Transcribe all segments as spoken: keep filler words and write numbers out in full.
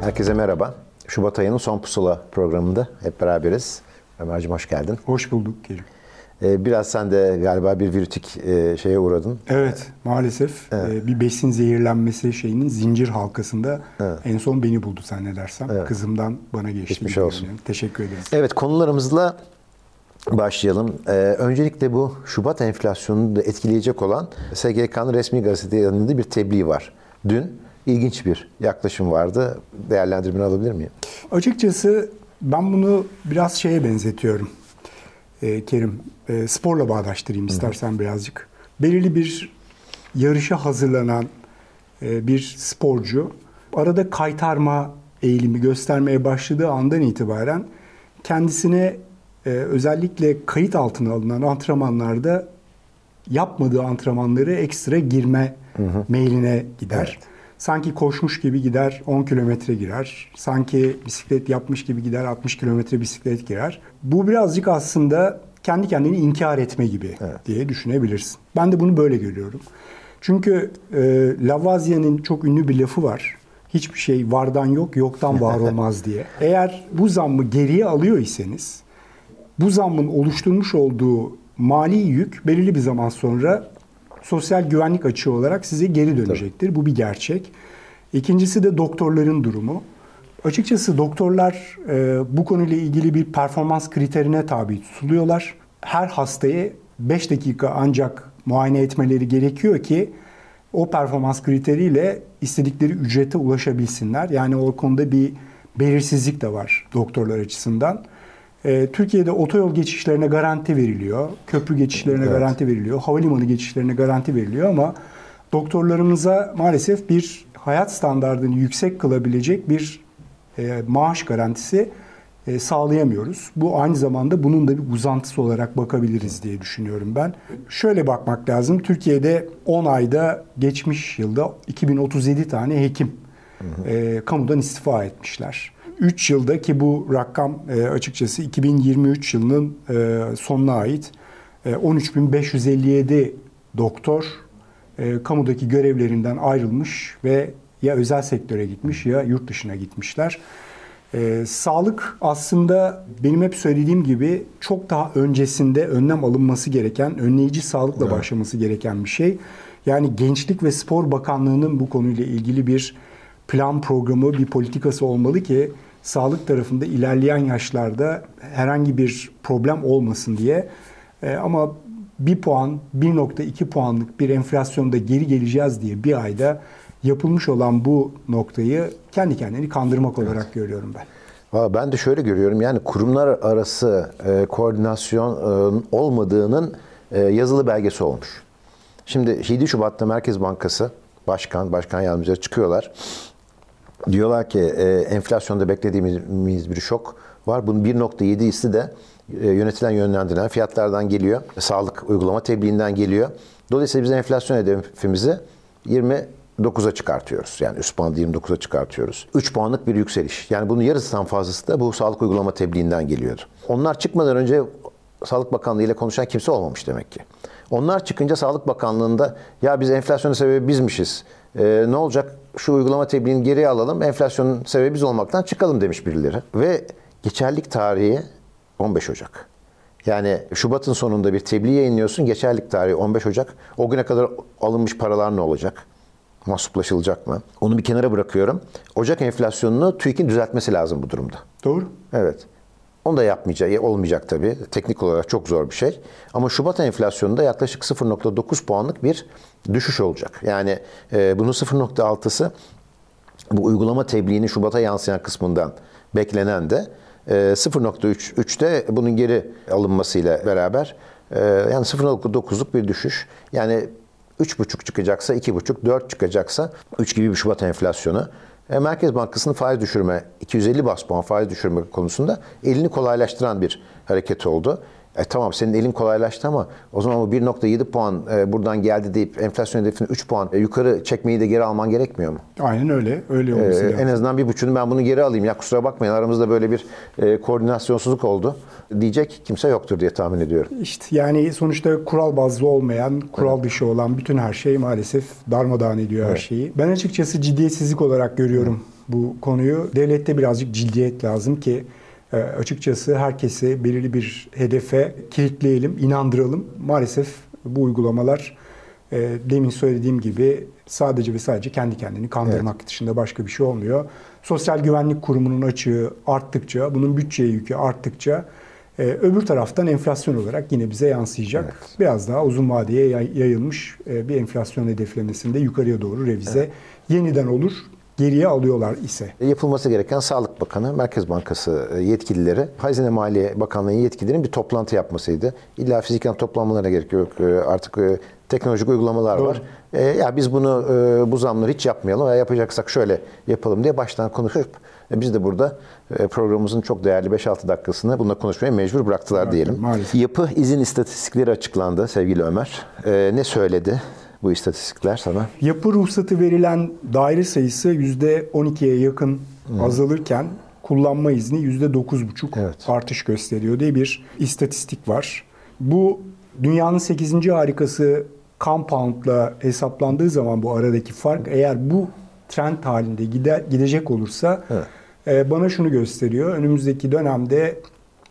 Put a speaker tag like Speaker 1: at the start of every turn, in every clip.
Speaker 1: Herkese merhaba. Şubat ayının son pusula programında hep beraberiz. Ömerciğim hoş geldin.
Speaker 2: Hoş bulduk Kerim.
Speaker 1: Ee, biraz sen de galiba bir virütik e, şeye uğradın.
Speaker 2: Evet, maalesef evet. E, bir besin zehirlenmesi şeyinin zincir halkasında evet. en son beni buldu zannedersem. Evet. Kızımdan bana geçti.
Speaker 1: Geçmiş olsun.
Speaker 2: Yani. Teşekkür ederiz.
Speaker 1: Evet, konularımızla başlayalım. Ee, öncelikle bu Şubat enflasyonunu da etkileyecek olan S G K'nın resmi gazete yayınladığı bir tebliğ var. Dün ilginç bir yaklaşım vardı. Değerlendirmeni alabilir miyim?
Speaker 2: Açıkçası ben bunu biraz şeye benzetiyorum. Ee, Kerim, e, sporla bağdaştırayım istersen Hı-hı. birazcık. Belirli bir yarışa hazırlanan e, bir sporcu arada kaytarma eğilimi göstermeye başladığı andan itibaren kendisine e, özellikle kayıt altına alınan antrenmanlarda yapmadığı antrenmanları ekstra girme Hı-hı. meyline gider. Evet. Sanki koşmuş gibi gider, on kilometre girer. Sanki bisiklet yapmış gibi gider, altmış kilometre bisiklet girer. Bu birazcık aslında kendi kendini inkar etme gibi evet. diye düşünebilirsin. Ben de bunu böyle görüyorum. Çünkü e, Lavoisier'in çok ünlü bir lafı var. Hiçbir şey vardan yok, yoktan var olmaz diye. Eğer bu zammı geriye alıyor iseniz, bu zammın oluşturmuş olduğu mali yük belirli bir zaman sonra sosyal güvenlik açığı olarak size geri dönecektir. Tabii. Bu bir gerçek. İkincisi de doktorların durumu. Açıkçası doktorlar e, bu konuyla ilgili bir performans kriterine tabi tutuluyorlar. Her hastayı beş dakika ancak muayene etmeleri gerekiyor ki o performans kriteriyle istedikleri ücrete ulaşabilsinler. Yani o konuda bir belirsizlik de var doktorlar açısından. Türkiye'de otoyol geçişlerine garanti veriliyor, köprü geçişlerine evet. garanti veriliyor, havalimanı geçişlerine garanti veriliyor ama doktorlarımıza maalesef bir hayat standardını yüksek kılabilecek bir e, maaş garantisi e, sağlayamıyoruz. Bu aynı zamanda bunun da bir uzantısı olarak bakabiliriz diye düşünüyorum ben. Şöyle bakmak lazım, Türkiye'de on ayda geçmiş yılda iki bin otuz yedi tane hekim hı hı. E, kamudan istifa etmişler. üç yılda ki bu rakam e, açıkçası iki bin yirmi üç yılının e, sonuna ait e, on üç bin beş yüz elli yedi doktor e, kamudaki görevlerinden ayrılmış ve ya özel sektöre gitmiş ya yurt dışına gitmişler. E, sağlık aslında benim hep söylediğim gibi çok daha öncesinde önlem alınması gereken, önleyici sağlıkla evet. başlaması gereken bir şey. Yani Gençlik ve Spor Bakanlığı'nın bu konuyla ilgili bir plan programı, bir politikası olmalı ki sağlık tarafında ilerleyen yaşlarda herhangi bir problem olmasın diye. Ee, ama bir puan, bir nokta iki puanlık bir enflasyonda geri geleceğiz diye bir ayda yapılmış olan bu noktayı kendi kendini kandırmak olarak evet. görüyorum ben.
Speaker 1: Aa, ben de şöyle görüyorum, yani kurumlar arası e, koordinasyon e, olmadığının e, yazılı belgesi olmuş. Şimdi yedi Şubat'ta Merkez Bankası Başkan, Başkan Yardımcıları çıkıyorlar. Diyorlar ki e, enflasyonda beklediğimiz bir şok var. Bunun bir nokta yedisi de e, yönetilen yönlendirilen fiyatlardan geliyor. Sağlık uygulama tebliğinden geliyor. Dolayısıyla biz enflasyon hedefimizi yirmi dokuza çıkartıyoruz. Yani üst bandı yirmi dokuza çıkartıyoruz. üç puanlık bir yükseliş. Yani bunun yarısından fazlası da bu sağlık uygulama tebliğinden geliyordu. Onlar çıkmadan önce Sağlık Bakanlığı ile konuşan kimse olmamış demek ki. Onlar çıkınca Sağlık Bakanlığı'nda ya biz enflasyonun sebebi bizmişiz. Ee, ne olacak? Şu uygulama tebliğini geriye alalım. Enflasyonun sebebi biz olmaktan çıkalım demiş birileri. Ve geçerlilik tarihi on beş Ocak. Yani Şubat'ın sonunda bir tebliğ yayınlıyorsun. Geçerlilik tarihi on beş Ocak. O güne kadar alınmış paralar ne olacak? Mahsuplaşılacak mı? Onu bir kenara bırakıyorum. Ocak enflasyonunu TÜİK'in düzeltmesi lazım bu durumda.
Speaker 2: Doğru.
Speaker 1: Evet. Onu da yapmayacak, olmayacak tabii. Teknik olarak çok zor bir şey. Ama Şubat enflasyonunda yaklaşık sıfır nokta dokuz puanlık bir düşüş olacak. Yani e, bunun sıfır nokta altısı bu uygulama tebliğinin Şubat'a yansıyan kısmından beklenen de e, sıfır nokta üçte bunun geri alınmasıyla beraber e, yani sıfır nokta dokuzluk bir düşüş. Yani üç buçuk çıkacaksa iki buçuk, dört çıkacaksa üç gibi bir Şubat enflasyonu. Merkez Bankası'nın faiz düşürme, iki yüz elli bas puan faiz düşürme konusunda elini kolaylaştıran bir hareket oldu. E tamam senin elin kolaylaştı ama o zaman o bir nokta yedi puan e, buradan geldi deyip enflasyon hedefini üç puan e, yukarı çekmeyi de geri alman gerekmiyor mu?
Speaker 2: Aynen öyle. Öyle olması
Speaker 1: e, En azından bir buçuğunu ben bunu geri alayım. Ya kusura bakmayın aramızda böyle bir e, koordinasyonsuzluk oldu diyecek kimse yoktur diye tahmin ediyorum.
Speaker 2: İşte yani sonuçta kural bazlı olmayan, kural evet. dışı olan bütün her şey maalesef darmadağın ediyor evet. her şeyi. Ben açıkçası ciddiyetsizlik olarak görüyorum. Evet. bu konuyu. Devlette birazcık ciddiyet lazım ki e, açıkçası herkesi belirli bir hedefe kilitleyelim, inandıralım. Maalesef bu uygulamalar e, demin söylediğim gibi sadece ve sadece kendi kendini kandırmak evet. dışında başka bir şey olmuyor. Sosyal Güvenlik Kurumu'nun açığı arttıkça, bunun bütçeye yükü arttıkça e, öbür taraftan enflasyon olarak yine bize yansıyacak. Evet. Biraz daha uzun vadeye yayılmış e, bir enflasyon hedeflemesinde yukarıya doğru revize evet. yeniden olur. Geriye alıyorlar ise.
Speaker 1: Yapılması gereken Sağlık Bakanı, Merkez Bankası yetkilileri, Hazine Maliye Bakanlığı yetkililerinin bir toplantı yapmasıydı. İlla fiziken toplanmalarına gerek yok. Artık teknolojik uygulamalar Doğru. var. E, ya biz bunu e, bu zamları hiç yapmayalım veya yapacaksak şöyle yapalım diye baştan konuşup e, biz de burada e, programımızın çok değerli beş altı dakikasını bununla konuşmaya mecbur bıraktılar evet, diyelim. Maalesef. Yapı izin istatistikleri açıklandı sevgili Ömer. E, ne söyledi bu istatistikler sana?
Speaker 2: Yapı ruhsatı verilen daire sayısı yüzde on ikiye yakın hmm. azalırken kullanma izni yüzde dokuz buçuk evet. artış gösteriyor diye bir istatistik var. Bu dünyanın sekizinci harikası compound'la hesaplandığı zaman bu aradaki fark eğer bu trend halinde gider, gidecek olursa evet. e, bana şunu gösteriyor. Önümüzdeki dönemde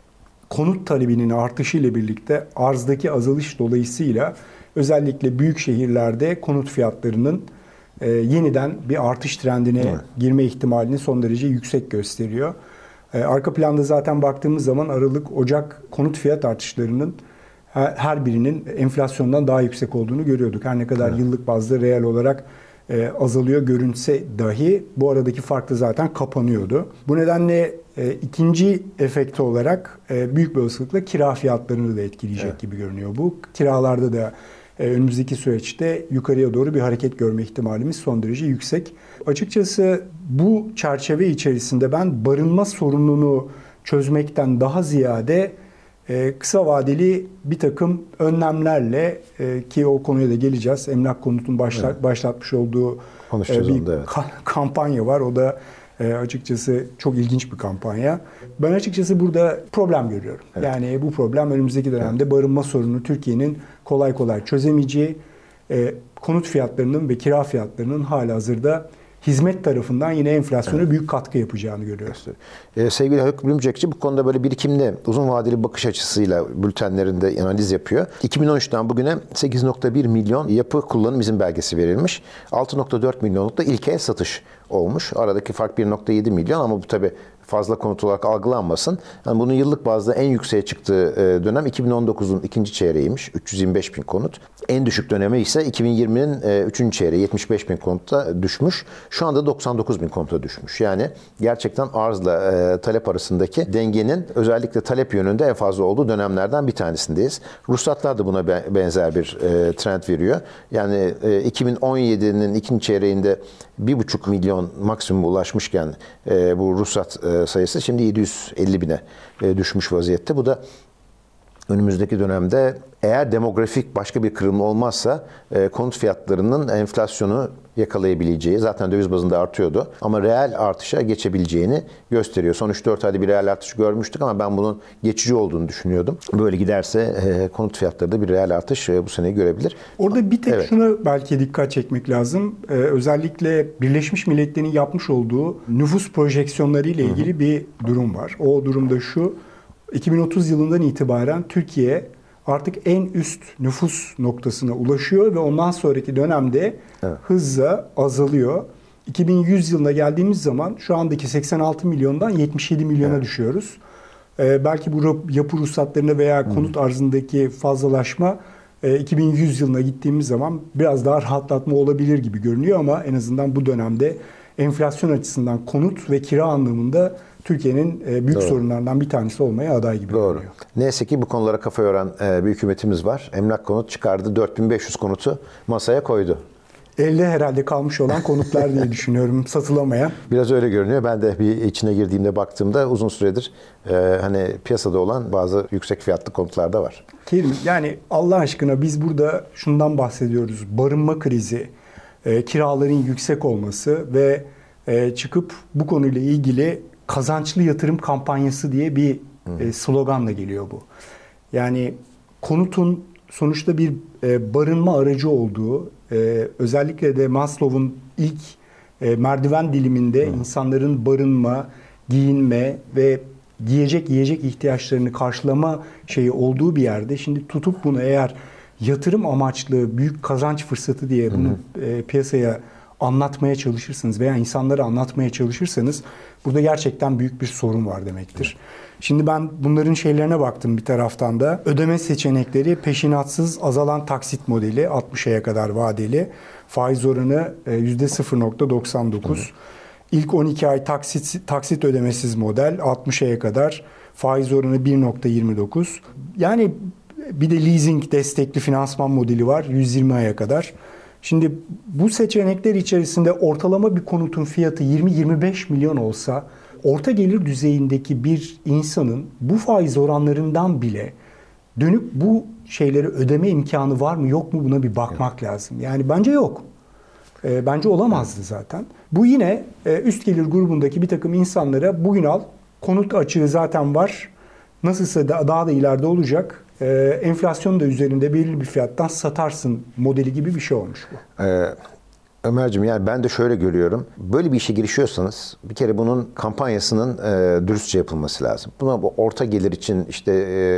Speaker 2: konut talebinin artışı ile birlikte arzdaki azalış dolayısıyla özellikle büyük şehirlerde konut fiyatlarının e, yeniden bir artış trendine evet. girme ihtimalini son derece yüksek gösteriyor. E, arka planda zaten baktığımız zaman Aralık-Ocak konut fiyat artışlarının her birinin enflasyondan daha yüksek olduğunu görüyorduk. Her ne kadar evet. yıllık bazda reel olarak e, azalıyor görünse dahi bu aradaki fark da zaten kapanıyordu. Bu nedenle e, ikinci efekti olarak e, büyük bir olasılıkla kira fiyatlarını da etkileyecek evet. gibi görünüyor bu. Kiralarda da e, önümüzdeki süreçte yukarıya doğru bir hareket görme ihtimalimiz son derece yüksek. Açıkçası bu çerçeve içerisinde ben barınma sorununu çözmekten daha ziyade kısa vadeli bir takım önlemlerle ki o konuya da geleceğiz. Emlak Konut'un başlat, evet. başlatmış olduğu bir onda, evet. kampanya var. O da açıkçası çok ilginç bir kampanya. Ben açıkçası burada problem görüyorum. Evet. Yani bu problem önümüzdeki dönemde evet. barınma sorununu Türkiye'nin kolay kolay çözemeyeceği, konut fiyatlarının ve kira fiyatlarının halihazırda hizmet tarafından yine enflasyona evet. büyük katkı yapacağını görüyoruz.
Speaker 1: Ee, sevgili Haluk Bilumcekçi bu konuda böyle birikimli, uzun vadeli bakış açısıyla bültenlerinde analiz yapıyor. iki bin on üçten bugüne sekiz nokta bir milyon yapı kullanım izin belgesi verilmiş. altı nokta dört milyonluk da ilk el satış olmuş. Aradaki fark bir nokta yedi milyon ama bu tabii fazla konut olarak algılanmasın. Yani bunun yıllık bazda en yükseğe çıktığı dönem iki bin on dokuzun ikinci çeyreğiymiş. üç yüz yirmi beş bin konut. En düşük dönemi ise iki bin yirminin üçüncü çeyreği yetmiş beş bin konutta düşmüş. Şu anda doksan dokuz bin konuta düşmüş. Yani gerçekten arzla e, talep arasındaki dengenin özellikle talep yönünde en fazla olduğu dönemlerden bir tanesindeyiz. Ruhsatlar da buna benzer bir e, trend veriyor. Yani e, iki bin on yedinin ikinci çeyreğinde bir buçuk milyon maksimum ulaşmışken e, bu ruhsat e, sayısı şimdi yedi yüz elli bine e, düşmüş vaziyette. Bu da önümüzdeki dönemde eğer demografik başka bir kırılma olmazsa e, konut fiyatlarının enflasyonu yakalayabileceği, zaten döviz bazında artıyordu ama reel artışa geçebileceğini gösteriyor. Son üç dört ayda bir reel artış görmüştük ama ben bunun geçici olduğunu düşünüyordum. Böyle giderse e, konut fiyatları da bir reel artış e, bu seneyi görebilir.
Speaker 2: Orada bir tek evet. şuna belki dikkat çekmek lazım. Ee, özellikle Birleşmiş Milletler'in yapmış olduğu nüfus projeksiyonları ile ilgili Hı-hı. bir durum var. O durumda şu, iki bin otuz yılından itibaren Türkiye artık en üst nüfus noktasına ulaşıyor ve ondan sonraki dönemde evet. hızla azalıyor. iki bin yüz yılına geldiğimiz zaman şu andaki seksen altı milyondan yetmiş yedi milyona evet. düşüyoruz. Ee, belki bu yapı ruhsatlarına veya konut hmm. arzındaki fazlalaşma e, iki bin yüz yılına gittiğimiz zaman biraz daha rahatlatma olabilir gibi görünüyor ama en azından bu dönemde enflasyon açısından konut ve kira anlamında Türkiye'nin büyük Doğru. sorunlarından bir tanesi olmaya aday gibi
Speaker 1: Doğru.
Speaker 2: görünüyor.
Speaker 1: Neyse ki bu konulara kafa yoran bir hükümetimiz var. Emlak Konut çıkardı. dört bin beş yüz konutu masaya koydu.
Speaker 2: Elde herhalde kalmış olan konutlar diye düşünüyorum, satılamayan.
Speaker 1: Biraz öyle görünüyor. Ben de bir içine girdiğimde baktığımda uzun süredir e, hani piyasada olan bazı yüksek fiyatlı konutlar da var.
Speaker 2: Kerim, yani Allah aşkına biz burada şundan bahsediyoruz. Barınma krizi, e, kiraların yüksek olması ve e, çıkıp bu konuyla ilgili kazançlı yatırım kampanyası diye bir e, sloganla geliyor bu. Yani konutun sonuçta bir e, barınma aracı olduğu, e, özellikle de Maslow'un ilk e, merdiven diliminde Hı. insanların barınma, giyinme ve giyecek yiyecek ihtiyaçlarını karşılama şeyi olduğu bir yerde şimdi tutup bunu eğer yatırım amaçlı büyük kazanç fırsatı diye bunu e, piyasaya anlatmaya çalışırsınız veya insanlara anlatmaya çalışırsanız burada gerçekten büyük bir sorun var demektir. Şimdi ben bunların şeylerine baktım bir taraftan da. Ödeme seçenekleri peşinatsız azalan taksit modeli altmış aya kadar vadeli. Faiz oranı yüzde sıfır nokta doksan dokuz. İlk on iki ay taksit, taksit ödemesiz model altmış aya kadar. Faiz oranı bir nokta yirmi dokuz. Yani bir de leasing destekli finansman modeli var yüz yirmi aya kadar. Şimdi bu seçenekler içerisinde ortalama bir konutun fiyatı yirmi yirmi beş milyon olsa orta gelir düzeyindeki bir insanın bu faiz oranlarından bile dönüp bu şeyleri ödeme imkanı var mı yok mu buna bir bakmak lazım. Yani bence yok. E, bence olamazdı zaten. Bu yine e, üst gelir grubundaki bir takım insanlara bugün al konut açığı zaten var. Nasılsa da daha da ileride olacak. Ee, enflasyon da üzerinde belirli bir fiyattan satarsın modeli gibi bir şey olmuş bu.
Speaker 1: Ee, Ömerciğim yani ben de şöyle görüyorum. Böyle bir işe girişiyorsanız bir kere bunun kampanyasının e, dürüstçe yapılması lazım. Buna bu orta gelir için işte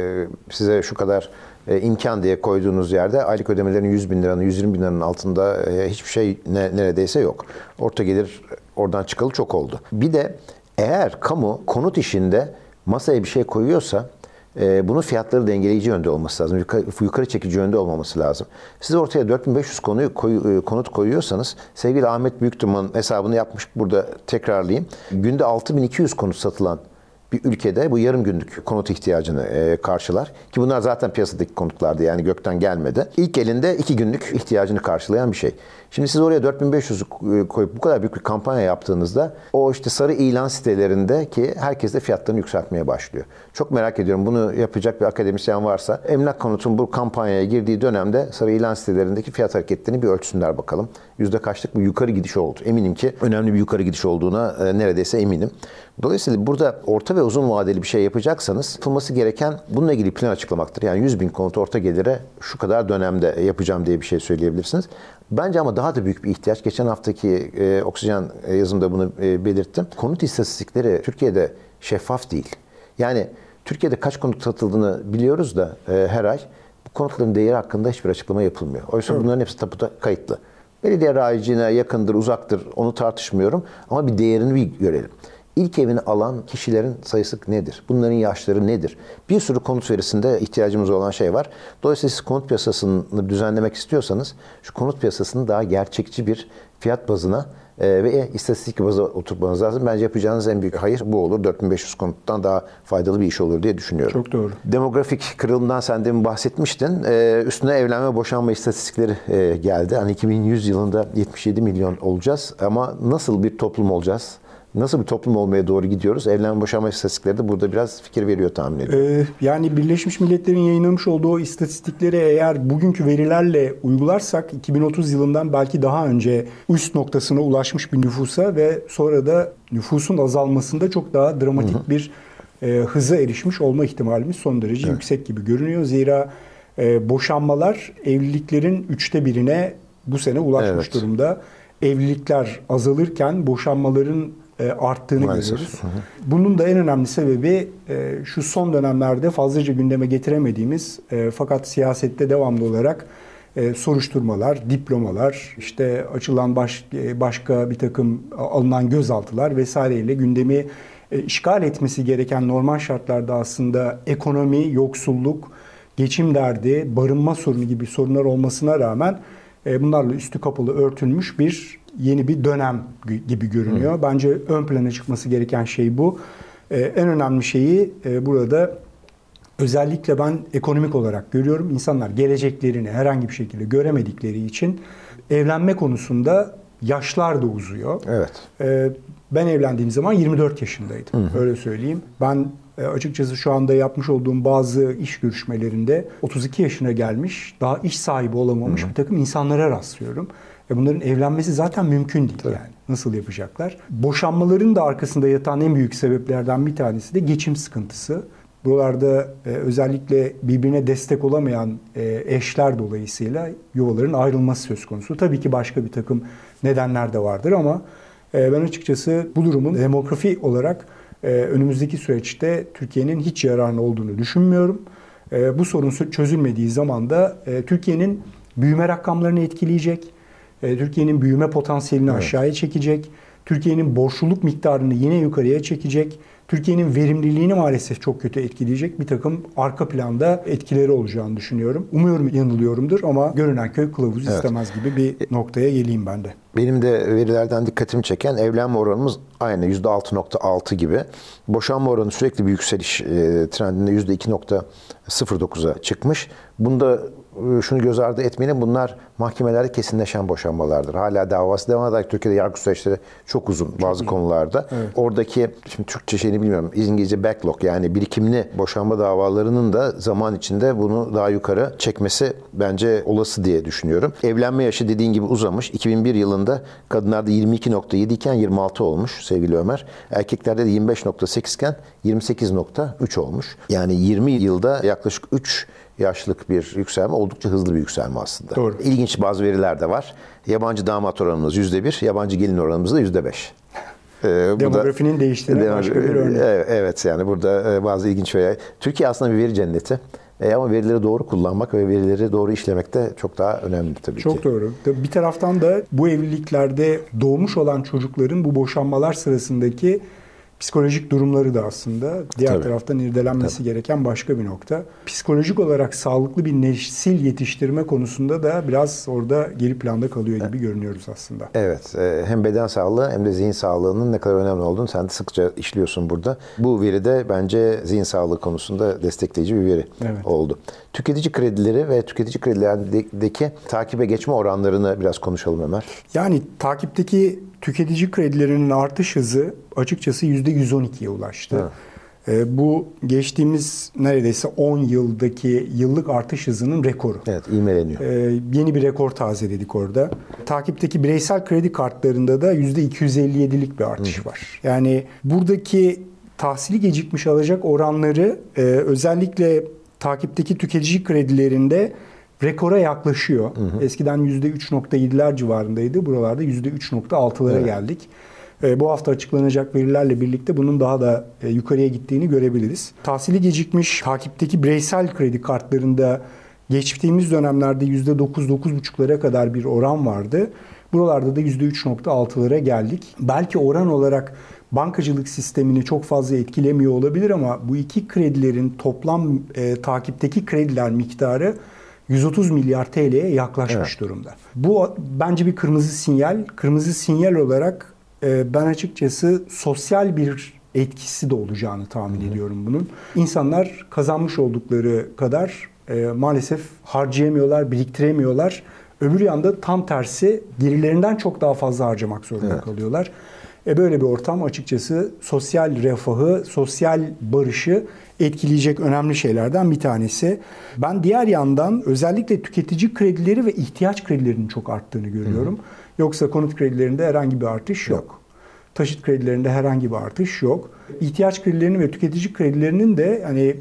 Speaker 1: e, size şu kadar e, imkan diye koyduğunuz yerde aylık ödemelerin yüz bin liranın, yüz yirmi bin liranın altında e, hiçbir şey ne, neredeyse yok. Orta gelir oradan çıkalı çok oldu. Bir de eğer kamu konut işinde masaya bir şey koyuyorsa e, bunun fiyatları dengeleyici yönde olması lazım. Yukarı, yukarı çekici yönde olmaması lazım. Siz ortaya dört bin beş yüz konuyu, koy, konut koyuyorsanız sevgili Ahmet Büyüktuman hesabını yapmış burada tekrarlayayım. Günde altı bin iki yüz konut satılan bir ülkede bu yarım günlük konut ihtiyacını e, karşılar. Ki bunlar zaten piyasadaki konutlardı yani gökten gelmedi. İlk elinde iki günlük ihtiyacını karşılayan bir şey. Şimdi siz oraya dört bin beş yüz koyup bu kadar büyük bir kampanya yaptığınızda o işte sarı ilan sitelerindeki herkes de fiyatlarını yükseltmeye başlıyor. Çok merak ediyorum bunu yapacak bir akademisyen varsa Emlak Konut'un bu kampanyaya girdiği dönemde sarı ilan sitelerindeki fiyat hareketlerini bir ölçsünler bakalım. Yüzde kaçlık bir yukarı gidiş oldu. Eminim ki önemli bir yukarı gidiş olduğuna e, neredeyse eminim. Dolayısıyla burada orta ve uzun vadeli bir şey yapacaksanız yapılması gereken bununla ilgili plan açıklamaktır. Yani yüz bin konut orta gelire şu kadar dönemde yapacağım diye bir şey söyleyebilirsiniz. Bence ama daha da büyük bir ihtiyaç. Geçen haftaki e, Oksijen yazımda bunu e, belirttim. Konut istatistikleri Türkiye'de şeffaf değil. Yani Türkiye'de kaç konut satıldığını biliyoruz da e, her ay bu konutların değeri hakkında hiçbir açıklama yapılmıyor. Oysa evet. Bunların hepsi tapuda kayıtlı. Belediye rayicine yakındır, uzaktır onu tartışmıyorum ama bir değerini bir görelim. İlk evini alan kişilerin sayısı nedir? Bunların yaşları nedir? Bir sürü konut verisinde ihtiyacımız olan şey var. Dolayısıyla siz konut piyasasını düzenlemek istiyorsanız şu konut piyasasını daha gerçekçi bir fiyat bazına e, ve istatistik baza oturtmanız lazım. Bence yapacağınız en büyük hayır bu olur. dört bin beş yüz konuttan daha faydalı bir iş olur diye düşünüyorum.
Speaker 2: Çok doğru.
Speaker 1: Demografik kırılımdan sen demin bahsetmiştin. E, üstüne evlenme boşanma istatistikleri e, geldi. Hani iki bin yüz yılında yetmiş yedi milyon olacağız ama nasıl bir toplum olacağız? Nasıl bir toplum olmaya doğru gidiyoruz? Evlenme boşanma istatistikleri de burada biraz fikir veriyor tahmin ediyorum.
Speaker 2: Ee, yani Birleşmiş Milletler'in yayınlamış olduğu o istatistikleri eğer bugünkü verilerle uygularsak iki bin otuz yılından belki daha önce üst noktasına ulaşmış bir nüfusa ve sonra da nüfusun azalmasında çok daha dramatik hı hı. bir e, hıza erişmiş olma ihtimalimiz son derece evet. yüksek gibi görünüyor. Zira e, boşanmalar evliliklerin üçte birine bu sene ulaşmış evet. durumda. Evlilikler azalırken boşanmaların arttığını Maalesef. görüyoruz. Hı hı. Bunun da en önemli sebebi şu son dönemlerde fazlaca gündeme getiremediğimiz fakat siyasette devamlı olarak soruşturmalar, diplomalar, işte açılan baş, başka bir takım alınan gözaltılar vesaireyle gündemi işgal etmesi gereken normal şartlarda aslında ekonomi, yoksulluk, geçim derdi, barınma sorunu gibi sorunlar olmasına rağmen bunlarla üstü kapalı örtülmüş bir yeni bir dönem gibi görünüyor. Hı. Bence ön plana çıkması gereken şey bu. Ee, en önemli şeyi e, burada özellikle ben ekonomik olarak görüyorum. İnsanlar geleceklerini herhangi bir şekilde göremedikleri için evlenme konusunda yaşlar da uzuyor.
Speaker 1: Evet.
Speaker 2: Ee, ben evlendiğim zaman yirmi dört yaşındaydım. Hı hı. Öyle söyleyeyim. Ben e, açıkçası şu anda yapmış olduğum bazı iş görüşmelerinde otuz iki yaşına gelmiş, daha iş sahibi olamamış hı hı. bir takım insanlara rastlıyorum. E bunların evlenmesi zaten mümkün değil Tabii. yani. Nasıl yapacaklar? Boşanmaların da arkasında yatan en büyük sebeplerden bir tanesi de geçim sıkıntısı. Buralarda e, özellikle birbirine destek olamayan e, eşler dolayısıyla yuvaların ayrılması söz konusu. Tabii ki başka bir takım nedenler de vardır ama E, ben açıkçası bu durumun demografi olarak e, önümüzdeki süreçte Türkiye'nin hiç yararına olduğunu düşünmüyorum. E, bu sorun çözülmediği zaman da e, Türkiye'nin büyüme rakamlarını etkileyecek, e, Türkiye'nin büyüme potansiyelini evet. aşağıya çekecek, Türkiye'nin borçluluk miktarını yine yukarıya çekecek, Türkiye'nin verimliliğini maalesef çok kötü etkileyecek bir takım arka planda etkileri olacağını düşünüyorum. Umuyorum yanılıyorumdur ama görünen köy kılavuz evet. istemez gibi bir noktaya geleyim ben de.
Speaker 1: Benim de verilerden dikkatimi çeken evlenme oranımız aynı yüzde altı nokta altı gibi. Boşanma oranı sürekli bir yükseliş e, trendinde yüzde iki nokta sıfır dokuza çıkmış. Bunda e, şunu göz ardı etmeyelim, bunlar mahkemelerde kesinleşen boşanmalardır. Hala davası devam eder. Türkiye'de yargı süreçleri çok uzun çok bazı uzun. konularda. Evet. Oradaki, şimdi Türkçe şeyini bilmiyorum, İngilizce backlog yani birikimli boşanma davalarının da zaman içinde bunu daha yukarı çekmesi bence olası diye düşünüyorum. Evlenme yaşı dediğin gibi uzamış. iki bin bir yılında kadınlarda yirmi iki nokta yedi iken yirmi altı olmuş sevgili Ömer. Erkeklerde de yirmi beş nokta sekiz iken yirmi sekiz nokta üç olmuş. Yani yirmi yılda yaklaşık üç yaşlık bir yükselme, oldukça hızlı bir yükselme aslında.
Speaker 2: Doğru.
Speaker 1: İlginç bazı veriler de var. Yabancı damat oranımız yüzde bir, yabancı gelin oranımız da yüzde beş.
Speaker 2: Ee, Demografinin da, değiştiğine demog- başka bir örnek.
Speaker 1: Evet, yani burada bazı ilginç veriler. Türkiye aslında bir veri cenneti. E ama verileri doğru kullanmak ve verileri doğru işlemek de çok daha önemli tabii
Speaker 2: çok
Speaker 1: ki.
Speaker 2: Çok doğru. Bir taraftan da bu evliliklerde doğmuş olan çocukların bu boşanmalar sırasındaki psikolojik durumları da aslında diğer Tabii. taraftan irdelenmesi Tabii. gereken başka bir nokta. Psikolojik olarak sağlıklı bir nesil yetiştirme konusunda da biraz orada geri planda kalıyor gibi evet. görünüyoruz aslında.
Speaker 1: Evet. Hem beden sağlığı hem de zihin sağlığının ne kadar önemli olduğunu sen de sıkça işliyorsun burada. Bu veri de bence zihin sağlığı konusunda destekleyici bir veri evet. oldu. Tüketici kredileri ve tüketici kredilerindeki takibe geçme oranlarını biraz konuşalım Ömer.
Speaker 2: Yani takipteki tüketici kredilerinin artış hızı açıkçası yüzde yüz on ikiye ulaştı. Evet. Bu geçtiğimiz neredeyse on yıldaki yıllık artış hızının rekoru.
Speaker 1: Evet, ivmeleniyor.
Speaker 2: Ee, yeni bir rekor tazeledik orada. Takipteki bireysel kredi kartlarında da yüzde iki yüz elli yedilik bir artış Hı. var. Yani buradaki tahsili gecikmiş alacak oranları e, özellikle takipteki tüketici kredilerinde rekora yaklaşıyor. Hı hı. Eskiden yüzde üç nokta yediler civarındaydı. Buralarda yüzde üç nokta altılara evet. geldik. E, bu hafta açıklanacak verilerle birlikte bunun daha da e, yukarıya gittiğini görebiliriz. Tahsili gecikmiş takipteki bireysel kredi kartlarında geçtiğimiz dönemlerde yüzde dokuz dokuz buçuklara kadar bir oran vardı. Buralarda da yüzde üç nokta altılara geldik. Belki oran olarak bankacılık sistemini çok fazla etkilemiyor olabilir ama bu iki kredilerin toplam e, takipteki krediler miktarı yüz otuz milyar T L'ye yaklaşmış evet. durumda. Bu bence bir kırmızı sinyal. Kırmızı sinyal olarak e, ben açıkçası sosyal bir etkisi de olacağını tahmin Hı. ediyorum bunun. İnsanlar kazanmış oldukları kadar e, maalesef harcayamıyorlar, biriktiremiyorlar. Öbür yanda tam tersi gerilerinden çok daha fazla harcamak zorunda evet. kalıyorlar. E böyle bir ortam açıkçası sosyal refahı, sosyal barışı etkileyecek önemli şeylerden bir tanesi. Ben diğer yandan özellikle tüketici kredileri ve ihtiyaç kredilerinin çok arttığını görüyorum. Hı hı. Yoksa konut kredilerinde herhangi bir artış yok. yok. Taşıt kredilerinde herhangi bir artış yok. İhtiyaç kredilerinin ve tüketici kredilerinin de hani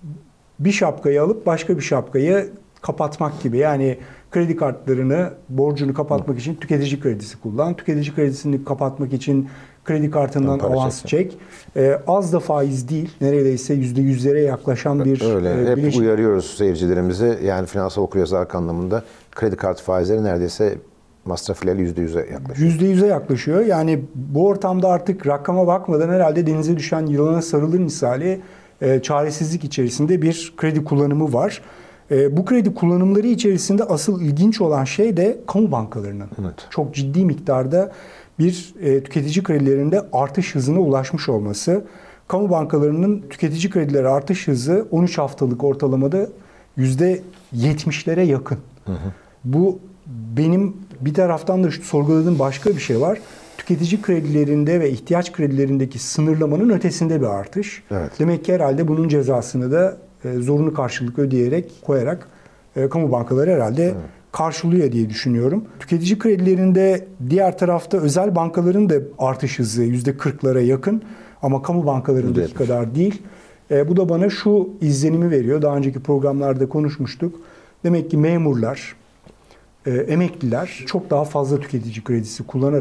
Speaker 2: bir şapkayı alıp başka bir şapkayı kapatmak gibi. Yani kredi kartlarını, borcunu kapatmak Hı. için tüketici kredisi kullan. Tüketici kredisini kapatmak için kredi kartından avans çek. Ee, az da faiz değil. Neredeyse yüzde yüzlere yaklaşan bir...
Speaker 1: Öyle.
Speaker 2: E,
Speaker 1: Hep
Speaker 2: bileşik...
Speaker 1: uyarıyoruz seyircilerimizi. Yani finansal okuryazarlık anlamında kredi kartı faizleri neredeyse masraf ile yüzde yüze yaklaşıyor.
Speaker 2: yüzde yüze yaklaşıyor. Yani bu ortamda artık rakama bakmadan herhalde denize düşen yılana sarılır misali e, çaresizlik içerisinde bir kredi kullanımı var. E, bu kredi kullanımları içerisinde asıl ilginç olan şey de kamu bankalarının evet. çok ciddi miktarda bir e, tüketici kredilerinde artış hızına ulaşmış olması. Kamu bankalarının tüketici kredileri artış hızı on üç haftalık ortalamada yüzde yetmişlere yakın. Hı hı. Bu benim bir taraftan da sorguladığım başka bir şey var. Tüketici kredilerinde ve ihtiyaç kredilerindeki sınırlamanın ötesinde bir artış. Evet. Demek ki herhalde bunun cezasını da e, zorunlu karşılık ödeyerek, koyarak e, kamu bankaları herhalde evet. karşılıyor diye düşünüyorum. Tüketici kredilerinde diğer tarafta özel bankaların da artış hızı yüzde kırklara yakın ama kamu bankalarındaki kadar değil. E, bu da bana şu izlenimi veriyor. Daha önceki programlarda konuşmuştuk. Demek ki memurlar, e, emekliler çok daha fazla tüketici kredisi kullanarak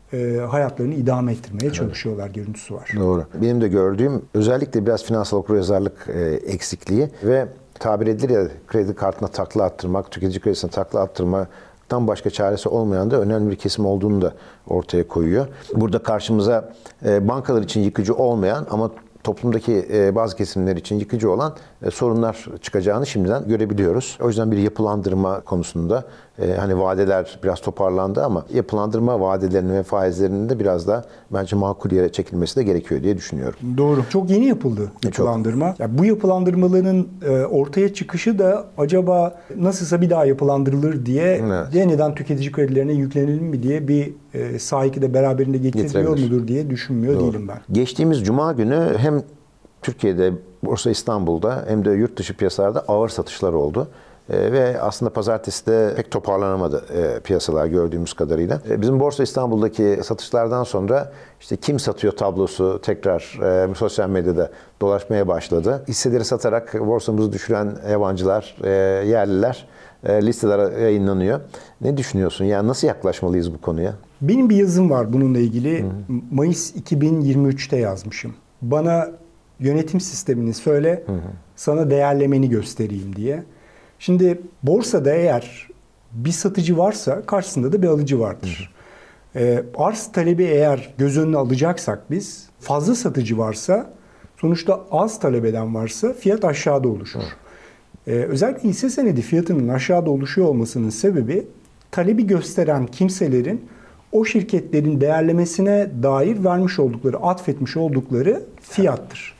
Speaker 2: e, hayatlarını idame ettirmeye çalışıyorlar görüntüsü var.
Speaker 1: Doğru. Benim de gördüğüm özellikle biraz finansal okuryazarlık e, eksikliği ve tabir edilir ya kredi kartına takla attırmak, tüketici kredisine takla attırmaktan başka çaresi olmayan da önemli bir kesim olduğunu da ortaya koyuyor. Burada karşımıza e, bankalar için yıkıcı olmayan ama toplumdaki e, bazı kesimler için yıkıcı olan e, sorunlar çıkacağını şimdiden görebiliyoruz. O yüzden bir yapılandırma konusunda e, hani vadeler biraz toparlandı ama yapılandırma vadelerinin ve faizlerinin de biraz daha bence makul yere çekilmesi de gerekiyor diye düşünüyorum.
Speaker 2: Doğru. Çok yeni yapıldı yapılandırma. Ya bu yapılandırmaların e, ortaya çıkışı da acaba nasılsa bir daha yapılandırılır diye
Speaker 1: Evet.
Speaker 2: yeniden tüketici kredilerine yüklenelim mi diye bir e, sahiki de beraberinde getiriliyor mudur diye düşünmüyor
Speaker 1: Doğru.
Speaker 2: değilim ben.
Speaker 1: Geçtiğimiz Cuma günü hem Türkiye'de, Borsa İstanbul'da hem de yurt dışı piyasalarda ağır satışlar oldu. E, ve aslında pazartesi de pek toparlanamadı e, piyasalar gördüğümüz kadarıyla. E, bizim Borsa İstanbul'daki satışlardan sonra işte kim satıyor tablosu tekrar e, sosyal medyada dolaşmaya başladı. Hisseleri satarak borsamızı düşüren yabancılar, e, yerliler e, listelere yayınlanıyor. Ne düşünüyorsun? Yani nasıl yaklaşmalıyız bu konuya?
Speaker 2: Benim bir yazım var bununla ilgili. Hı hı. Mayıs iki bin yirmi üçte yazmışım. Bana yönetim sistemini söyle, hı hı. sana değerlemeni göstereyim diye. Şimdi borsada eğer bir satıcı varsa karşısında da bir alıcı vardır. Hı hı. Ee, arz talebi eğer göz önüne alacaksak biz, fazla satıcı varsa sonuçta az talep eden varsa fiyat aşağıda oluşur. Ee, özellikle hisse senedi fiyatının aşağıda oluşuyor olmasının sebebi talebi gösteren kimselerin o şirketlerin değerlemesine dair vermiş oldukları, atfetmiş oldukları fiyattır.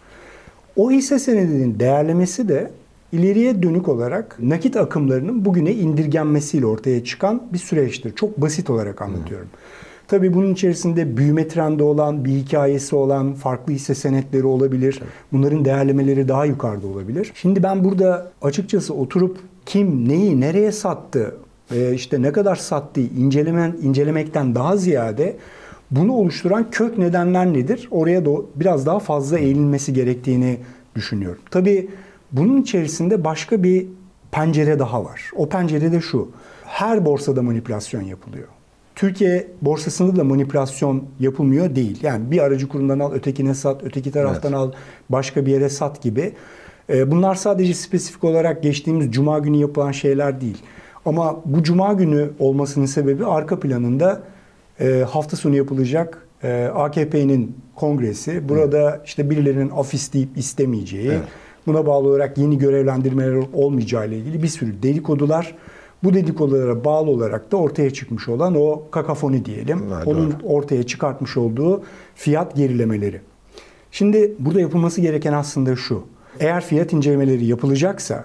Speaker 2: O hisse senedinin değerlemesi de ileriye dönük olarak nakit akımlarının bugüne indirgenmesiyle ortaya çıkan bir süreçtir. Çok basit olarak anlatıyorum. Hmm. Tabii bunun içerisinde büyüme trendi olan, bir hikayesi olan farklı hisse senetleri olabilir. Bunların değerlemeleri daha yukarıda olabilir. Şimdi ben burada açıkçası oturup kim neyi nereye sattı, işte ne kadar sattığı inceleme, incelemekten daha ziyade bunu oluşturan kök nedenler nedir? Oraya da biraz daha fazla eğilinmesi gerektiğini düşünüyorum. Tabii bunun içerisinde başka bir pencere daha var. O pencere de şu. Her borsada manipülasyon yapılıyor. Türkiye borsasında da manipülasyon yapılmıyor değil. Yani bir aracı kurumdan al, ötekine sat, öteki taraftan evet. al, başka bir yere sat gibi. Bunlar sadece spesifik olarak geçtiğimiz Cuma günü yapılan şeyler değil. Ama bu Cuma günü olmasının sebebi arka planında hafta sonu yapılacak A K P'nin kongresi. Burada işte birilerinin af isteyip istemeyeceği, evet. buna bağlı olarak yeni görevlendirmeler olmayacağı ile ilgili bir sürü dedikodular. Bu dedikodulara bağlı olarak da ortaya çıkmış olan o kakafoni diyelim. Evet, onun doğru. ortaya çıkartmış olduğu fiyat gerilemeleri. Şimdi burada yapılması gereken aslında şu. Eğer fiyat incelemeleri yapılacaksa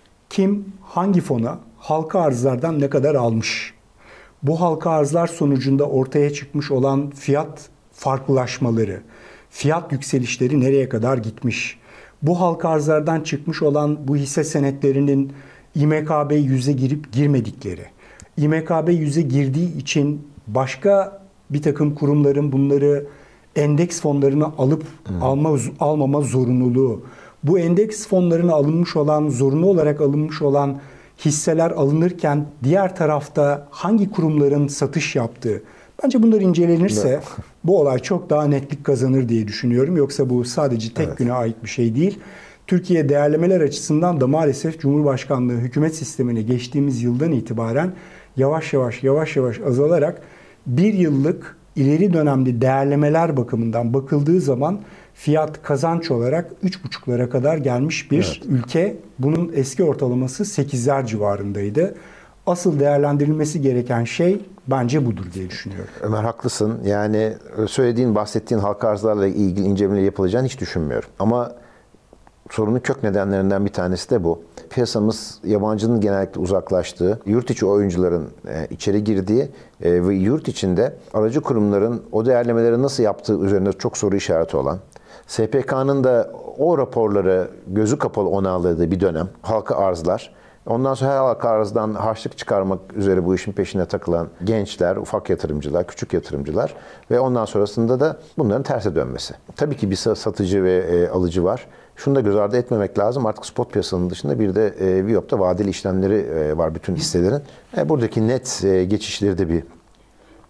Speaker 2: kim hangi fona halka arzlardan ne kadar almış? Bu halka arzlar sonucunda ortaya çıkmış olan fiyat farklılaşmaları, fiyat yükselişleri nereye kadar gitmiş? Bu halka arzlardan çıkmış olan bu hisse senetlerinin İ M K B yüze girip girmedikleri, İ M K B yüze girdiği için başka bir takım kurumların bunları endeks fonlarına alıp hmm. alma, almama zorunluluğu, bu endeks fonlarına alınmış olan, zorunlu olarak alınmış olan hisseler alınırken diğer tarafta hangi kurumların satış yaptığı, bence bunlar incelenirse evet. bu olay çok daha netlik kazanır diye düşünüyorum. Yoksa bu sadece tek evet. güne ait bir şey değil. Türkiye değerlemeler açısından da maalesef Cumhurbaşkanlığı hükümet sistemine geçtiğimiz yıldan itibaren yavaş yavaş yavaş yavaş azalarak bir yıllık ileri dönemli değerlemeler bakımından bakıldığı zaman fiyat kazanç olarak üç buçuklara kadar gelmiş bir evet. ülke. Bunun eski ortalaması sekizler civarındaydı. Asıl değerlendirilmesi gereken şey bence budur diye düşünüyorum.
Speaker 1: Ömer haklısın. Yani söylediğin, bahsettiğin halka arzlarla ilgili incelemeler yapılacağını hiç düşünmüyorum. Ama sorunun kök nedenlerinden bir tanesi de bu. Piyasamız yabancının genellikle uzaklaştığı, yurt içi oyuncuların içeri girdiği ve yurt içinde aracı kurumların o değerlemeleri nasıl yaptığı üzerinde çok soru işareti olan, S P K'nın da o raporları gözü kapalı onayladığı bir dönem, halka arzlar. Ondan sonra her halka arzdan harçlık çıkarmak üzere bu işin peşine takılan gençler, ufak yatırımcılar, küçük yatırımcılar ve ondan sonrasında da bunların terse dönmesi. Tabii ki bir satıcı ve alıcı var. Şunu da göz ardı etmemek lazım. Artık spot piyasanın dışında bir de e, Viyop'ta vadeli işlemleri e, var bütün hisselerin. E, buradaki net e, geçişleri de bir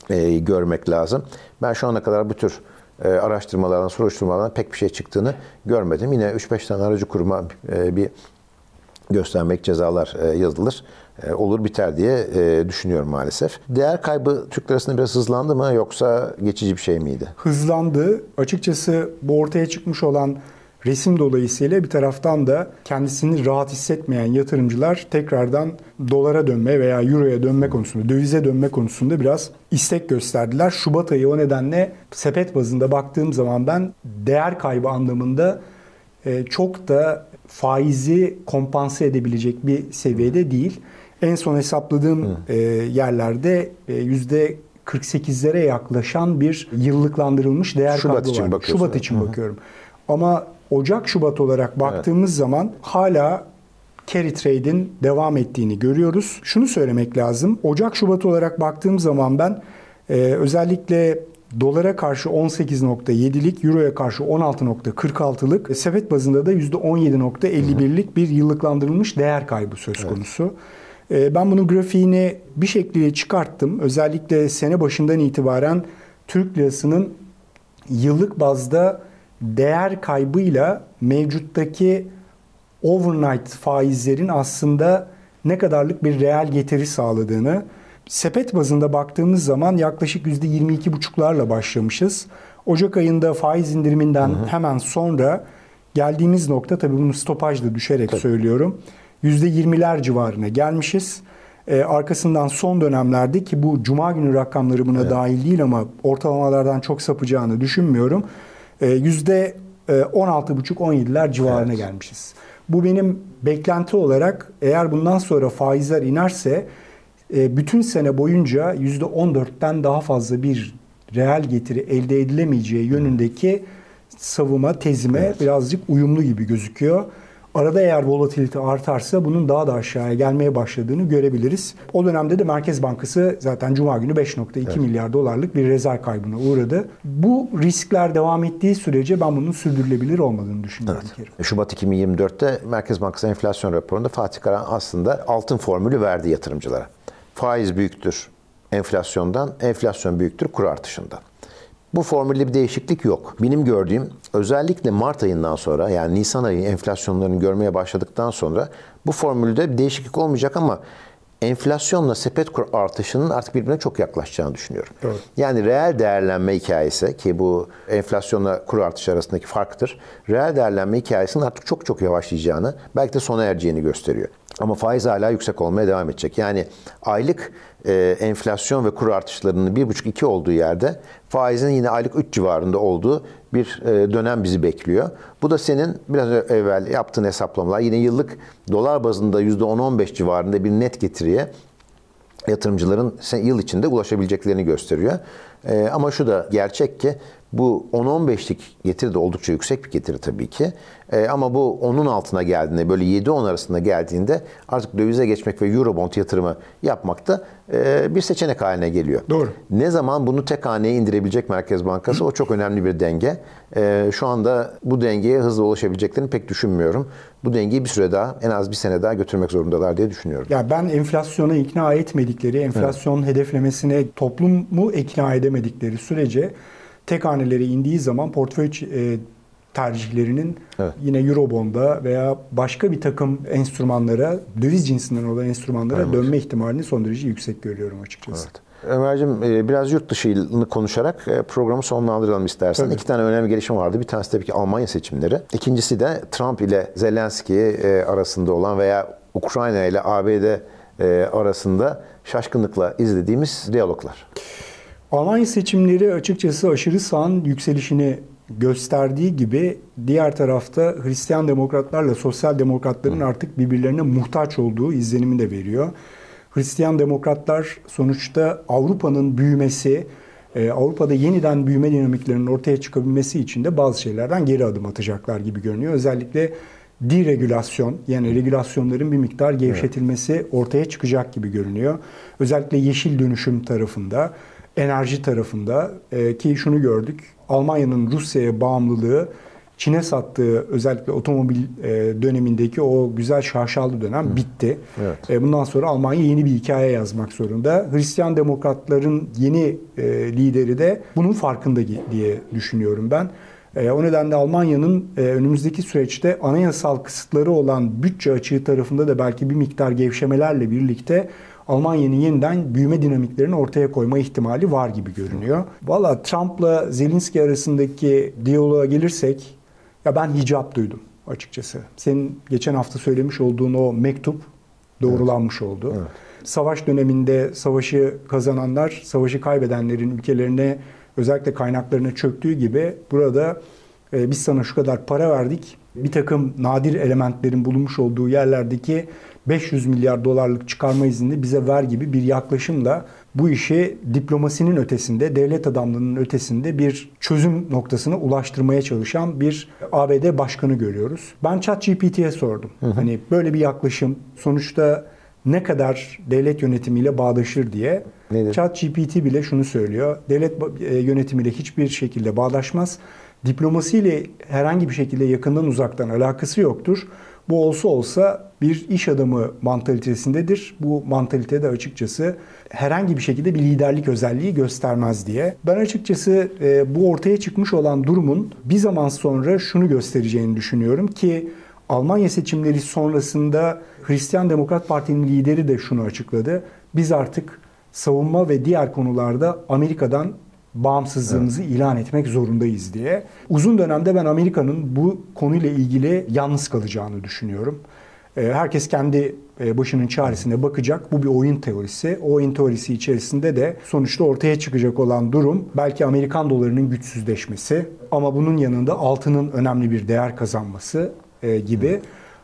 Speaker 1: e, görmek lazım. Ben şu ana kadar bu tür e, araştırmalardan, soruşturmalardan pek bir şey çıktığını görmedim. Yine üç beş tane aracı kuruma e, bir göstermek cezalar e, yazılır. E, olur biter diye e, düşünüyorum maalesef. Değer kaybı Türk lirasında biraz hızlandı mı yoksa geçici bir şey miydi?
Speaker 2: Hızlandı. Açıkçası bu ortaya çıkmış olan resim dolayısıyla bir taraftan da kendisini rahat hissetmeyen yatırımcılar tekrardan dolara dönme veya euroya dönme konusunda, dövize dönme konusunda biraz istek gösterdiler. Şubat ayı o nedenle sepet bazında baktığım zaman ben değer kaybı anlamında çok da faizi kompanse edebilecek bir seviyede değil. En son hesapladığım Hı. yerlerde yüzde kırk sekizlere yaklaşan bir yıllıklandırılmış değer
Speaker 1: Şubat
Speaker 2: kaybı
Speaker 1: için
Speaker 2: var.
Speaker 1: bakıyorsun.
Speaker 2: Şubat için
Speaker 1: Hı.
Speaker 2: bakıyorum. Ama Ocak Şubat olarak baktığımız evet. zaman hala carry trade'in devam ettiğini görüyoruz. Şunu söylemek lazım. Ocak Şubat olarak baktığım zaman ben e, özellikle dolara karşı on sekiz nokta yedilik, euroya karşı on altı nokta kırk altılık, sepet bazında da yüzde on yedi nokta elli birlik bir yıllıklandırılmış değer kaybı söz konusu. Evet. Ben bunun grafiğini bir şekilde çıkarttım. Özellikle sene başından itibaren Türk lirasının yıllık bazda değer kaybıyla mevcuttaki overnight faizlerin aslında ne kadarlık bir reel getiri sağladığını, sepet bazında baktığımız zaman yaklaşık yüzde yirmi iki buçuklarla başlamışız. Ocak ayında faiz indiriminden hı hı. hemen sonra geldiğimiz nokta, tabii bunu stopajla düşerek tabii. söylüyorum, yüzde yirmiler civarına gelmişiz. Ee, arkasından son dönemlerde, ki bu Cuma günü rakamları buna evet. dahil değil ama ortalamalardan çok sapacağını düşünmüyorum, yüzde on altı buçuk on yediler civarına evet. gelmişiz. Bu benim beklenti olarak, eğer bundan sonra faizler inerse bütün sene boyunca yüzde on dörtten daha fazla bir reel getiri elde edilemeyeceği yönündeki savunma tezime evet. birazcık uyumlu gibi gözüküyor. Arada eğer volatilite artarsa bunun daha da aşağıya gelmeye başladığını görebiliriz. O dönemde de Merkez Bankası zaten Cuma günü beş nokta iki evet. milyar dolarlık bir rezerv kaybına uğradı. Bu riskler devam ettiği sürece ben bunun sürdürülebilir olmadığını düşünüyorum. Evet. Kerim.
Speaker 1: Şubat iki bin yirmi dörtte Merkez Bankası enflasyon raporunda Fatih Karahan aslında altın formülü verdi yatırımcılara. Faiz büyüktür enflasyondan, enflasyon büyüktür kur artışından. Bu formülde bir değişiklik yok. Benim gördüğüm, özellikle Mart ayından sonra, yani Nisan ayı enflasyonlarını görmeye başladıktan sonra bu formülde bir değişiklik olmayacak ama enflasyonla sepet kur artışının artık birbirine çok yaklaşacağını düşünüyorum. Evet. Yani reel değerlenme hikayesi, ki bu enflasyonla kur artışı arasındaki farktır. Reel değerlenme hikayesinin artık çok çok yavaşlayacağını, belki de sona ereceğini gösteriyor. Ama faiz hala yüksek olmaya devam edecek. Yani aylık e, enflasyon ve kur artışlarının bir buçuk iki olduğu yerde faizin yine aylık üç civarında olduğu bir e, dönem bizi bekliyor. Bu da senin biraz evvel yaptığın hesaplamalar yine yıllık dolar bazında yüzde on on beş civarında bir net getiriye yatırımcıların yıl içinde ulaşabileceklerini gösteriyor. E, ama şu da gerçek ki bu on on beşlik getiri de oldukça yüksek bir getiri tabii ki. E, ama bu onun altına geldiğinde, böyle yedi on arasında geldiğinde artık dövize geçmek ve Eurobond yatırımı yapmak da e, bir seçenek haline geliyor.
Speaker 2: Doğru.
Speaker 1: Ne zaman bunu tek haneye indirebilecek Merkez Bankası, o çok önemli bir denge. E, şu anda bu dengeye hızlı ulaşabileceklerini pek düşünmüyorum. Bu dengeyi bir süre daha, en az bir sene daha götürmek zorundalar diye düşünüyorum.
Speaker 2: Ya ben enflasyona ikna etmedikleri, enflasyon evet. hedeflemesine toplumu ikna edemedikleri sürece tek hanelere indiği zaman portföy e, tercihlerinin evet. yine Eurobond'a veya başka bir takım enstrümanlara, döviz cinsinden olan enstrümanlara evet. dönme ihtimalini son derece yüksek görüyorum açıkçası. Evet.
Speaker 1: Ömerciğim, biraz yurt dışını konuşarak programı sonlandıralım istersen. Tabii. İki tane önemli gelişme vardı. Bir tanesi tabii ki Almanya seçimleri. İkincisi de Trump ile Zelenski arasında olan veya Ukrayna ile A B D arasında şaşkınlıkla izlediğimiz diyaloglar.
Speaker 2: Almanya seçimleri açıkçası aşırı sağın yükselişini gösterdiği gibi diğer tarafta Hristiyan demokratlarla sosyal demokratların Hı. artık birbirlerine muhtaç olduğu izlenimi de veriyor. Hristiyan demokratlar sonuçta Avrupa'nın büyümesi, Avrupa'da yeniden büyüme dinamiklerinin ortaya çıkabilmesi için de bazı şeylerden geri adım atacaklar gibi görünüyor. Özellikle deregülasyon, yani regülasyonların bir miktar gevşetilmesi ortaya çıkacak gibi görünüyor. Özellikle yeşil dönüşüm tarafında, enerji tarafında, ki şunu gördük, Almanya'nın Rusya'ya bağımlılığı Çin'e sattığı özellikle otomobil dönemindeki o güzel şaşalı dönem bitti.
Speaker 1: Evet.
Speaker 2: Bundan sonra Almanya yeni bir hikaye yazmak zorunda. Hristiyan demokratların yeni lideri de bunun farkında diye düşünüyorum ben. O nedenle Almanya'nın önümüzdeki süreçte anayasal kısıtları olan bütçe açığı tarafında da belki bir miktar gevşemelerle birlikte Almanya'nın yeniden büyüme dinamiklerini ortaya koyma ihtimali var gibi görünüyor. Valla Trump'la Zelenski arasındaki diyaloğa gelirsek, ya ben hicap duydum açıkçası. Senin geçen hafta söylemiş olduğun o mektup doğrulanmış evet. oldu. Evet. Savaş döneminde savaşı kazananlar, savaşı kaybedenlerin ülkelerine, özellikle kaynaklarına çöktüğü gibi burada e, biz sana şu kadar para verdik, bir takım nadir elementlerin bulunmuş olduğu yerlerdeki beş yüz milyar dolarlık çıkarma iznini bize ver gibi bir yaklaşımla bu işi diplomasinin ötesinde, devlet adamlığının ötesinde bir çözüm noktasına ulaştırmaya çalışan bir A B D başkanı görüyoruz. Ben ChatGPT'ye sordum. Hı hı. Hani böyle bir yaklaşım sonuçta ne kadar devlet yönetimiyle bağdaşır diye. Nedir? ChatGPT bile şunu söylüyor. Devlet yönetimiyle hiçbir şekilde bağdaşmaz. Diplomasiyle herhangi bir şekilde yakından uzaktan alakası yoktur. Bu olsa olsa bir iş adamı mantalitesindedir. Bu mantalitede açıkçası herhangi bir şekilde bir liderlik özelliği göstermez diye. Ben açıkçası e, bu ortaya çıkmış olan durumun bir zaman sonra şunu göstereceğini düşünüyorum ki Almanya seçimleri sonrasında Hristiyan Demokrat Parti'nin lideri de şunu açıkladı. Biz artık savunma ve diğer konularda Amerika'dan bağımsızlığımızı evet. ilan etmek zorundayız diye. Uzun dönemde ben Amerika'nın bu konuyla ilgili yalnız kalacağını düşünüyorum. Herkes kendi başının çaresine bakacak. Bu bir oyun teorisi. O oyun teorisi içerisinde de sonuçta ortaya çıkacak olan durum belki Amerikan dolarının güçsüzleşmesi ama bunun yanında altının önemli bir değer kazanması gibi.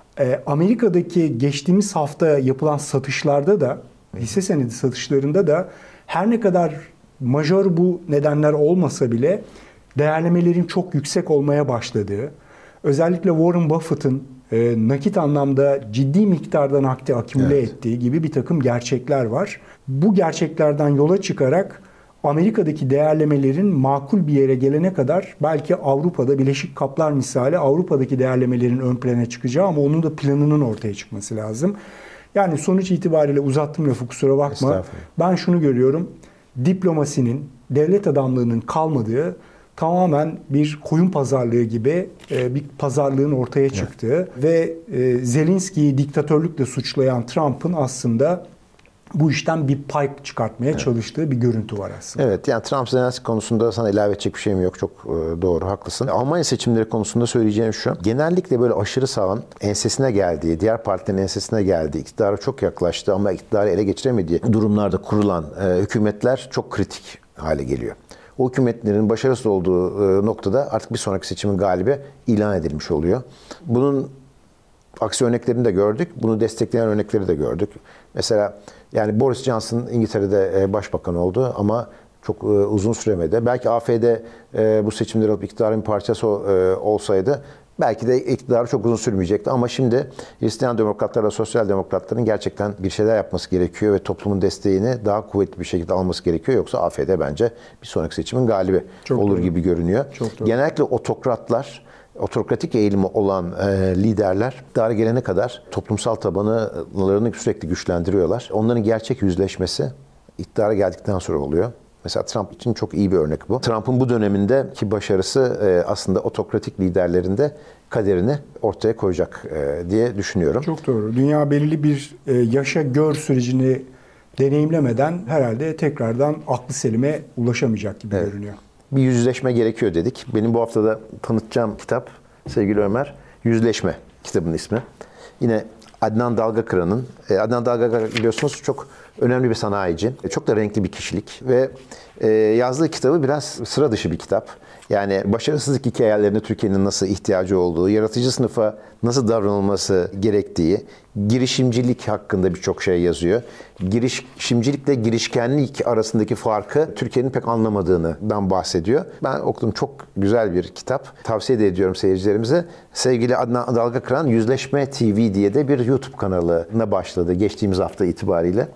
Speaker 2: Amerika'daki geçtiğimiz hafta yapılan satışlarda da, hisse senedi satışlarında da her ne kadar majör bu nedenler olmasa bile değerlemelerin çok yüksek olmaya başladığı, özellikle Warren Buffett'ın e, nakit anlamda ciddi miktarda nakdi akümüle evet. ettiği gibi bir takım gerçekler var. Bu gerçeklerden yola çıkarak Amerika'daki değerlemelerin makul bir yere gelene kadar belki Avrupa'da Birleşik Kaplar misali Avrupa'daki değerlemelerin ön plana çıkacağı ama onun da planının ortaya çıkması lazım. Yani sonuç itibariyle uzattım lafı, kusura bakma. Ben şunu görüyorum. Diplomasinin, devlet adamlığının kalmadığı, tamamen bir koyun pazarlığı gibi bir pazarlığın ortaya çıktığı evet. ve Zelenski'yi diktatörlükle suçlayan Trump'ın aslında bu işten bir pay çıkartmaya evet. çalıştığı bir görüntü var aslında.
Speaker 1: Evet, yani Trump-Zelenski konusunda sana ilave edecek bir şeyim yok. Çok doğru, haklısın. Almanya seçimleri konusunda söyleyeceğim şu. Genellikle böyle aşırı sağın ensesine geldiği, diğer partilerin ensesine geldiği, iktidara çok yaklaştı ama iktidarı ele geçiremediği durumlarda kurulan e, hükümetler çok kritik hale geliyor. O hükümetlerin başarısız olduğu e, noktada artık bir sonraki seçimin galibi ilan edilmiş oluyor. Bunun aksi örneklerini de gördük. Bunu destekleyen örnekleri de gördük. Mesela yani Boris Johnson İngiltere'de başbakan oldu ama çok uzun süremedi. Belki A F D bu seçimleri alıp iktidarın bir parçası olsaydı belki de iktidarı çok uzun sürmeyecekti. Ama şimdi Hristiyan demokratlarla sosyal demokratların gerçekten bir şeyler yapması gerekiyor ve toplumun desteğini daha kuvvetli bir şekilde alması gerekiyor. Yoksa A F D bence bir sonraki seçimin galibi çok olur doğru. gibi görünüyor. Çok Genellikle otokratlar, otokratik eğilimi olan e, liderler iktidara gelene kadar toplumsal tabanlarını sürekli güçlendiriyorlar. Onların gerçek yüzleşmesi iktidara geldikten sonra oluyor. Mesela Trump için çok iyi bir örnek bu. Trump'ın bu dönemindeki başarısı e, aslında otokratik liderlerin de kaderini ortaya koyacak e, diye düşünüyorum.
Speaker 2: Çok doğru. Dünya belirli bir e, yaşa gör sürecini deneyimlemeden herhalde tekrardan aklı selime ulaşamayacak gibi evet. görünüyor.
Speaker 1: Bir yüzleşme gerekiyor dedik. Benim bu haftada tanıtacağım kitap sevgili Ömer, Yüzleşme kitabın ismi. Yine Adnan Dalgakıran'ın, Adnan Dalgakıran biliyorsunuz çok önemli bir sanayici, çok da renkli bir kişilik ve yazdığı kitabı biraz sıra dışı bir kitap. Yani başarısızlık hikayelerine Türkiye'nin nasıl ihtiyacı olduğu, yaratıcı sınıfa nasıl davranılması gerektiği, girişimcilik hakkında birçok şey yazıyor. Girişimcilikle girişkenlik arasındaki farkı Türkiye'nin pek anlamadığından bahsediyor. Ben okudum, çok güzel bir kitap. Tavsiye de ediyorum seyircilerimize. Sevgili Adnan Dalgakıran Yüzleşme T V diye de bir YouTube kanalına başladı geçtiğimiz hafta itibariyle.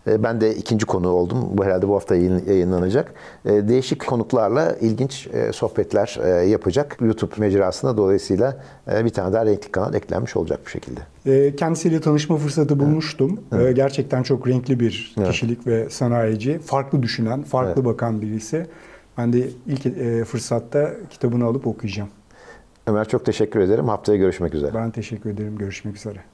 Speaker 1: E, ben de ikinci konu oldum. Bu herhalde bu hafta yayın, yayınlanacak. E, değişik konuklarla ilginç e, sohbetler e, yapacak YouTube mecrasında. Dolayısıyla e, bir tane daha renkli kanal eklenmiş olacak bu şekilde.
Speaker 2: E, kendisiyle tanışma fırsatı bulmuştum.
Speaker 1: Evet.
Speaker 2: E, gerçekten çok renkli bir kişilik evet. ve sanayici. Farklı düşünen, farklı evet. bakan birisi. Ben de ilk e, fırsatta kitabını alıp okuyacağım.
Speaker 1: Ömer çok teşekkür ederim. Haftaya görüşmek üzere.
Speaker 2: Ben teşekkür ederim. Görüşmek üzere.